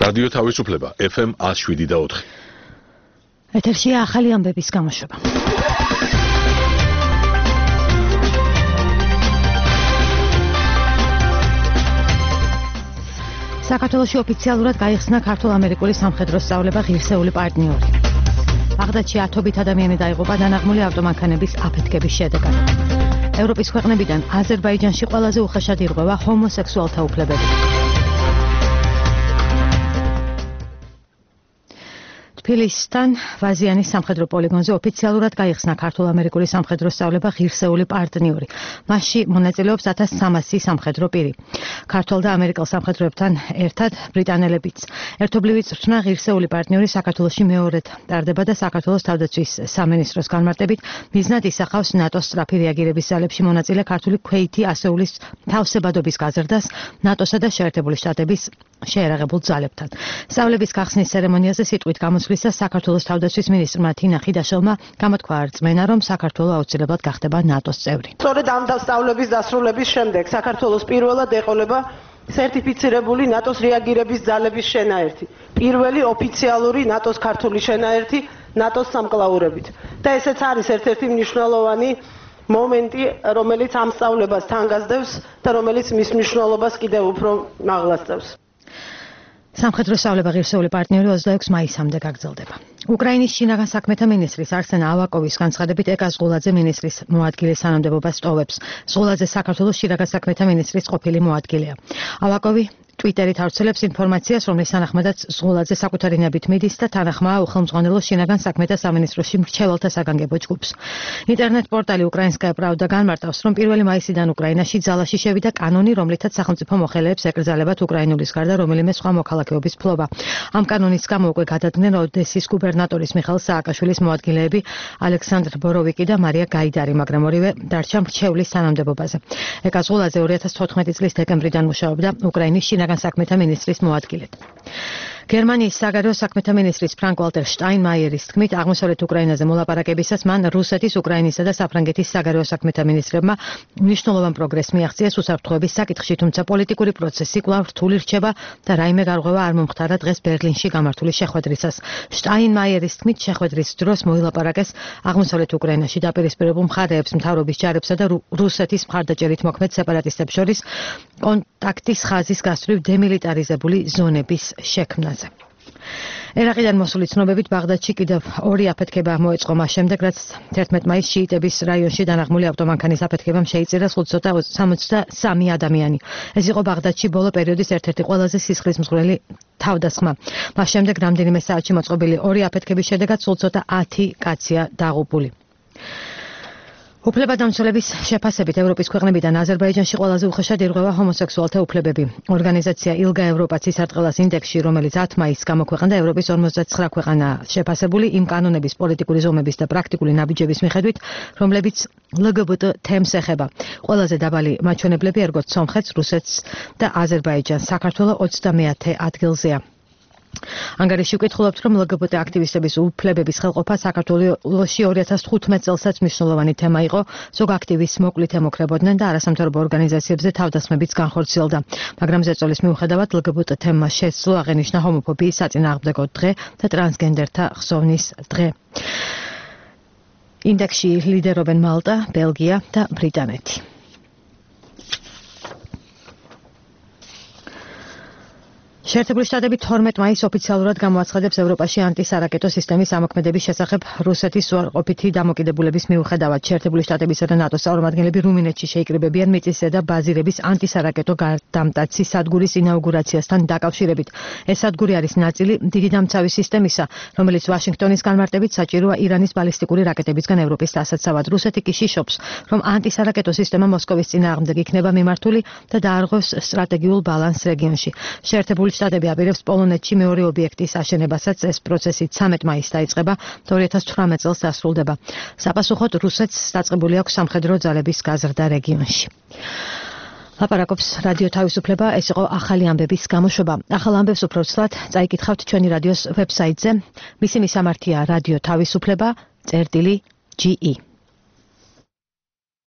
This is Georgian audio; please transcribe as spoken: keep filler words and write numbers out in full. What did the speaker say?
რადიო თავისუფლება F M one oh seven და four. ეთერშია ახალი ამბების გამოშვება. საქართველოში ოფიციალურად გაიხსნა ქართულ-ამერიკული სამხედრო სწავლება ღირსეული პარტნიორი. ბაღდადში ათობით ადამიანი დაიღუპა დანაღმული ავტომანქანების აფეთქების შედეგად. ევროპის ქვეყნებიდან აზერბაიჯანში ყველაზე უხეშად ირღვევა ჰომოსექსუალთა უფლებები. თბილისთან ვაზიანის სამხედრო პოლიგონზე ოფიციალურად გაიხსნა ქართულ-ამერიკული სამხედრო სწავლება ღირსეული პარტნიორი. მასში მონაწილეობს ათას სამასი სამხედრო პირი. ქართულ და ამერიკელ სამხედროებთან ერთად ბრიტანელებიც. ერთობლივი წვრთნა ღირსეული პარტნიორი საქართველოში მეორედ ტარდება და საქართველოს თავდაცვის სამინისტროს განმარტებით მიზნად ისახავს ნატოს სწრაფი რეაგირების ძალებში მონაწილე ქართული ქვეითი ასეულის თავსებადობის გაზრდას ნატოსა და შეერთებული შტატების შეერაღებულ ძალებთან. სწავლების გახსნის ცერემონიაზე სიტყვით გამოსვლისას საქართველოს თავდაცვის მინისტრმა თინა ხიდაშელმა გამოთქვა რწმენა, რომ საქართველო აუცილებლად გახდება ნატოს წევრი. სწორედ ამ სწავლების დასრულების შემდეგ საქართველოს პირველად ეყოლება სერტიფიცირებული ნატოს რეაგირების ძალების შენაერთი. პირველი ოფიციალური ნატოს ქართული შენაერთი ნატოს სამკლაურებით. და ესეც არის ერთ-ერთი მნიშვნელოვანი მომენტი, რომელიც ამ სწავლებას თან გასდევს და რომელიც მის მნიშვნელობას კიდევ უფრო მაღლასწევს. სამხედრო სწავლება ღირსეული პარტნიორი ოცდაექვსი მაისამდე გაგრძელდება. უკრაინის შინაგან საქმეთა მინისტრის არსენ ავაკოვის განცხადებით ეკა ზღულაძე მინისტრის მოადგილის თანამდებობას ტოვებს. ზღულაძე საქართველოს შინაგან საქმეთა მინისტრის ყოფილი მოადგილეა. ავაკოვი ტვიტერით ავრცელებს ინფორმაციას, რომლის თანახმადაც ზღულაძე საკუთარი ნებით მიდის და თანახმაა უხელმძღვანელო შინაგან საქმეთა სამინისტროში მრჩეველთა საგანგებო ჯგუფს. ინტერნეტ პორტალი უკრაინსკაია პრავდა განმარტავს, რომ პირველი მაისიდან უკრაინაში ძალაში შევიდა კანონი, რომლითაც სახელმწიფო მოხელეებს ეკრძალებათ უკრაინულის გარდა რომელიმე სხვა მოქალაქეობის ფლობა. ამ კანონის გამო უკვე გადადგნენ ოდესის გუბერნატორის მიხეილ სააკაშვილის მოადგილეები ალექსანდრ ბოროვიკი და მარია გაიდარი, მაგრამ ორივე დარჩა მრჩევლის თანამდებობაზე. ეკა ზღულაძე ორი ათას თოთხმეტი წლის დეკემბრიდან მუშაობდა უკრაინის შინაგან საქმეთა მინისტრის მოადგილედ. გერმანიის საგარეო საქმეთა მინისტრის ფრანკ ვალტერ შტაინმაიერის თქმით, აღმოსავლეთ უკრაინაზე მოლაპარაკებისას მან რუსეთის, უკრაინისა და საფრანგეთის საგარეო საქმეთა მინისტრებმა მნიშვნელოვან პროგრესს მიაღწიეს უსაფრთხოების საკითხში, თუმცა პოლიტიკური პროცესი კვლავ რთული რჩება და რაიმე გარღვევა არ მომხდარა დღეს ბერლინში გამართული შეხვედრისას. შტაინმაიერის თქმით, შეხვედრის დროს მოილაპარაკეს აღმოსავლეთ უკრაინაში დაპირისპირებულ მხარეებს, მთავრობის ჯარებსა და რუსეთის მხარდაჭერით მოქმედ სეპარატისტებს შორის კონტაქტის ხაზის გასწვრივ დემილიტარიზებული ზონების შექმნაზე. ერაყიდან მოსული ცნობებით ბაღდადში კიდევ ორი აფეთქება მოეწყო მას შემდეგ, რაც თერთმეტ მაისს შიიტების რაიონში დანაღმული ავტომანქანის აფეთქებამ შეიწირა სამოცდასამი ადამიანი. ეს იყო ბაღდადში ბოლო პერიოდის ერთ-ერთი ყველაზე სისხლისმღვრელი თავდასხმა. მას შემდეგ რამდენიმე საათში მოწყობილი ორი აფეთქების შედეგად სულ ცოტა ათი კაცია დაღუპული. უფლებადამცველების შეფასებით ევროპის ქვეყნებიდან აზერბაიჯანში ყველაზე უხეშად ირღვევა ჰომოსექსუალთა უფლებები. ორგანიზაცია ილგა ევროპაც ისარტყელას ინდექსში, რომელიც ათ მაისს გამოქვეყნდა, ევროპის ორმოცდათსხრა ქვეყანა შეფასებული იმ კანონების, პოლიტიკური ზომების და პრაქტიკული ნაბიჯების მიხედვით, რომლებიც L G B T თემს ეხება. ყველაზე დაბალი მაჩვენებლები ერგოთ სომხეთს, რუსეთს და აზერბაიჯანს. საქართველო ოცდამეათე ადგილზეა. ანგარიში უკითხულობთ, რომ L G B T აქტივისტების უფლებების ხელყოფა საქართველოში ორი ათას თხუთმეტ წელსაც მნიშვნელოვანი თემა იყო, ზოგ აქტივისტს მოკლით ემუქრებოდნენ და არასამთავრობო ორგანიზაციებზე თავდასხმებიც განხორციელდა. მაგრამ ზეწოლის მიუხედავად L G B T თემა შესძლო აღენიშნა ჰომოფობიის საწინააღმდეგო დღე და ტრანსგენდერთა ხსოვნის დღე. ინდექსში ლიდერობენ მალტა, ბელგია და ბრიტანეთი. შეერთებული შტატები თორმეტ მაისს ოფიციალურად გამოაცხადებს ევროპაში ანტისარაკეტო სისტემის ამოქმედების შესახებ რუსეთის უარყოფითი დამოკიდებულების მიუხედავად. შეერთებული შტატებისა და ნატოს წარმომადგენლები რუმინეთში შეიკრიბებიან მიწისზედა ბაზირების ანტისარაკეტო გადამტაცი სადგურის ინაუგურაციასთან დაკავშირებით. ეს სადგური არის ნაწილი დიდი დამცავი სისტემისა, რომელიც ვაშინგტონის განმარტებით საჭიროა ირანის ბალისტიკური რაკეტებისგან ევროპის დასაცავად. რუსეთი კი შიშობს, რომ ანტისარაკეტო სისტემა მოსკოვის წინააღმდეგ იქნება მიმართული და დაარღვევს სტრატეგიულ ბალანსს რეგიონში. შეერთებული შტატები აპირებს პოლონეთში მეორე ობიექტის აშენებასაც. ეს პროცესი ცამეტ მაისს დაიწყება და ორი ათას თვრამეტ წელს დასრულდება. საპასუხოდ რუსეთს დაწყებული აქვს სამხედრო ძალების გაზრდა რეგიონში. ლაპარაკობს რადიო თავისუფლება, ეს იყო ახალი ამბების გამოშვება. ახალ ამბებს უფრო ცვლად წაიკითხავთ ჩვენი რადიოს ვებსაიტზე. მისი მისამართია რადიო თავისუფლება წერტილი G E.